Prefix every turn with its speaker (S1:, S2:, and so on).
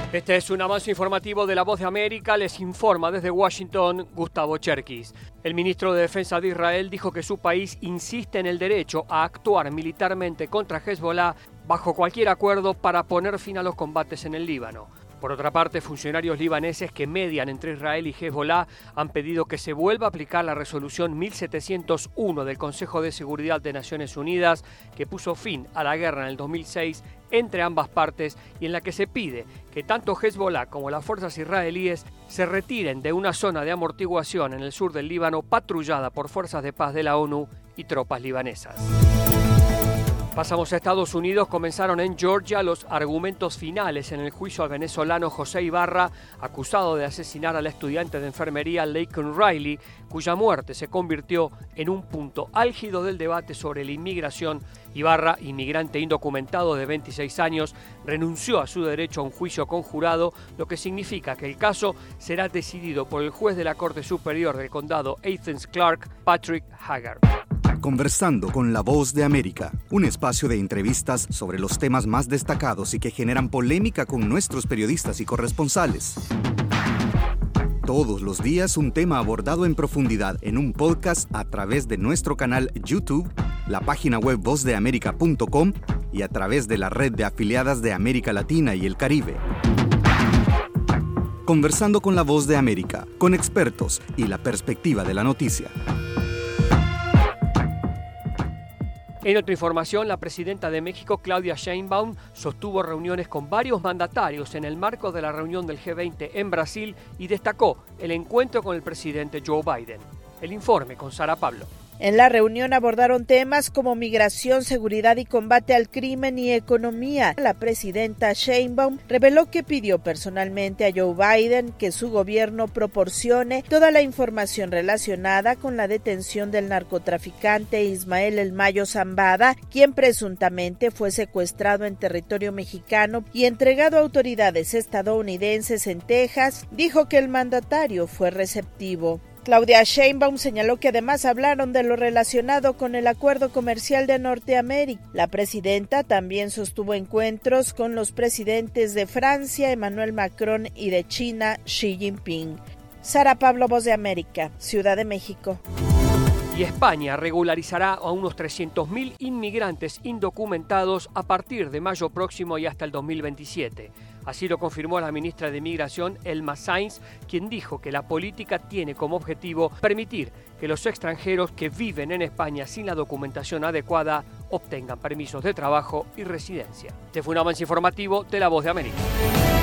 S1: Este es un avance informativo de La Voz de América. Les informa desde Washington Gustavo Cherkis. El ministro de Defensa de Israel dijo que su país insiste en el derecho a actuar militarmente contra Hezbollah bajo cualquier acuerdo para poner fin a los combates en el Líbano. Por otra parte, funcionarios libaneses que median entre Israel y Hezbollah han pedido que se vuelva a aplicar la resolución 1701 del Consejo de Seguridad de Naciones Unidas, que puso fin a la guerra en el 2006 entre ambas partes y en la que se pide que tanto Hezbollah como las fuerzas israelíes se retiren de una zona de amortiguación en el sur del Líbano patrullada por fuerzas de paz de la ONU y tropas libanesas. Pasamos a Estados Unidos. Comenzaron en Georgia los argumentos finales en el juicio al venezolano José Ibarra, acusado de asesinar al estudiante de enfermería Laken Riley, cuya muerte se convirtió en un punto álgido del debate sobre la inmigración. Ibarra, inmigrante indocumentado de 26 años, renunció a su derecho a un juicio conjurado, lo que significa que el caso será decidido por el juez de la Corte Superior del Condado Athens Clarke, Patrick Haggard.
S2: Conversando con La Voz de América, un espacio de entrevistas sobre los temas más destacados y que generan polémica con nuestros periodistas y corresponsales. Todos los días un tema abordado en profundidad en un podcast a través de nuestro canal YouTube, la página web vozdeamerica.com y a través de la red de afiliadas de América Latina y el Caribe. Conversando con La Voz de América, con expertos y la perspectiva de la noticia.
S1: En otra información, la presidenta de México, Claudia Sheinbaum, sostuvo reuniones con varios mandatarios en el marco de la reunión del G20 en Brasil y destacó el encuentro con el presidente Joe Biden. El informe con Sara Pablo.
S3: En la reunión abordaron temas como migración, seguridad y combate al crimen y economía. La presidenta Sheinbaum reveló que pidió personalmente a Joe Biden que su gobierno proporcione toda la información relacionada con la detención del narcotraficante Ismael El Mayo Zambada, quien presuntamente fue secuestrado en territorio mexicano y entregado a autoridades estadounidenses en Texas. Dijo que el mandatario fue receptivo. Claudia Sheinbaum señaló que además hablaron de lo relacionado con el acuerdo comercial de Norteamérica. La presidenta también sostuvo encuentros con los presidentes de Francia, Emmanuel Macron, y de China, Xi Jinping. Sara Pablo, Voz de América, Ciudad de México.
S1: Y España regularizará a unos 300.000 inmigrantes indocumentados a partir de mayo próximo y hasta el 2027. Así lo confirmó la ministra de Migración, Elma Sainz, quien dijo que la política tiene como objetivo permitir que los extranjeros que viven en España sin la documentación adecuada obtengan permisos de trabajo y residencia. Este fue un avance informativo de La Voz de América.